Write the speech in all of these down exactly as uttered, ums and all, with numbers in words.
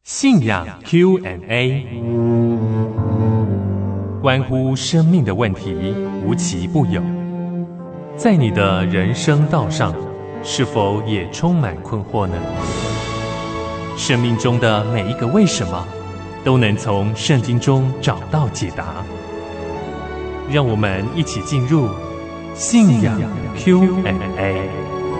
信仰 Q and A， 关乎生命的问题无奇不有。在你的人生道上，是否也充满困惑呢？生命中的每一个为什么，都能从圣经中找到解答。让我们一起进入信仰 Q and A。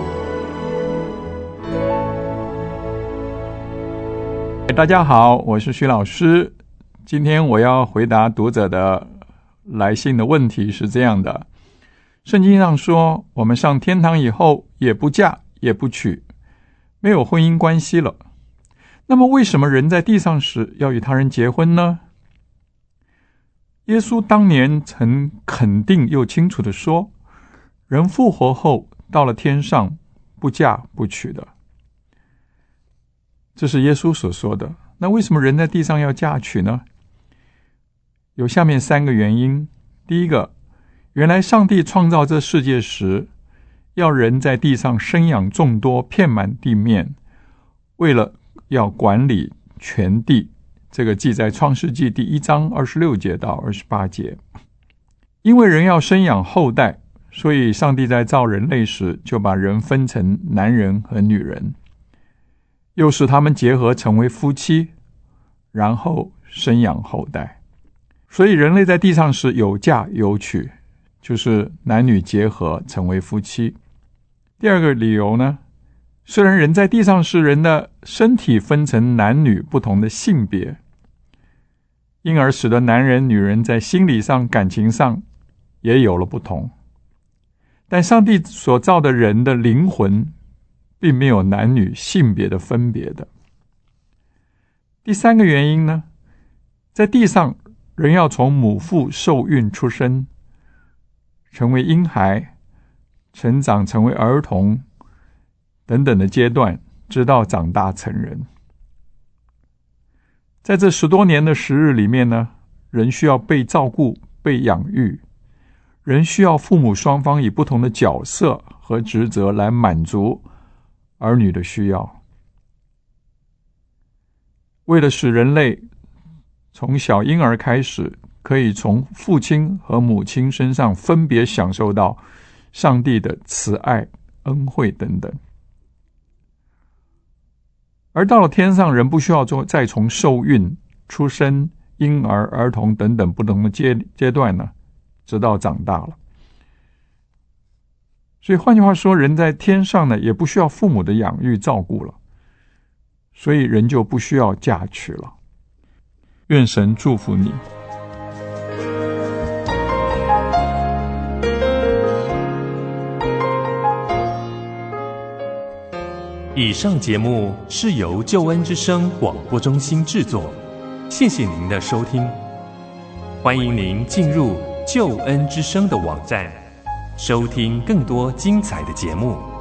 大家好，我是徐老师。今天我要回答读者的来信的问题是这样的：圣经上说，我们上天堂以后也不嫁也不娶，没有婚姻关系了。那么为什么人在地上时要与他人结婚呢？耶稣当年曾肯定又清楚地说，人复活后到了天上不嫁不娶的。这是耶稣所说的。那为什么人在地上要嫁娶呢？有下面三个原因。第一个，原来上帝创造这世界时，要人在地上生养众多，遍满地面，为了要管理全地。这个记在创世纪第一章二十六节到二十八节。因为人要生养后代，所以上帝在造人类时就把人分成男人和女人，又使他们结合成为夫妻，然后生养后代。所以人类在地上时有嫁有娶，就是男女结合成为夫妻。第二个理由呢，虽然人在地上时人的身体分成男女不同的性别，因而使得男人女人在心理上感情上也有了不同，但上帝所造的人的灵魂并没有男女性别的分别的。第三个原因呢，在地上人要从母腹受孕出生，成为婴孩，成长成为儿童等等的阶段，直到长大成人。在这十多年的时日里面呢，人需要被照顾被养育，人需要父母双方以不同的角色和职责来满足儿女的需要。为了使人类从小婴儿开始，可以从父亲和母亲身上分别享受到上帝的慈爱恩惠等等。而到了天上，人不需要再从受孕、出生、婴儿、儿童等等不同的 阶, 阶段呢，直到长大了。所以换句话说，人在天上呢，也不需要父母的养育照顾了，所以人就不需要嫁娶了。愿神祝福你。 以上节目是由救恩之声广播中心制作，谢谢您的收听。欢迎您进入救恩之声的网站，收听更多精彩的节目。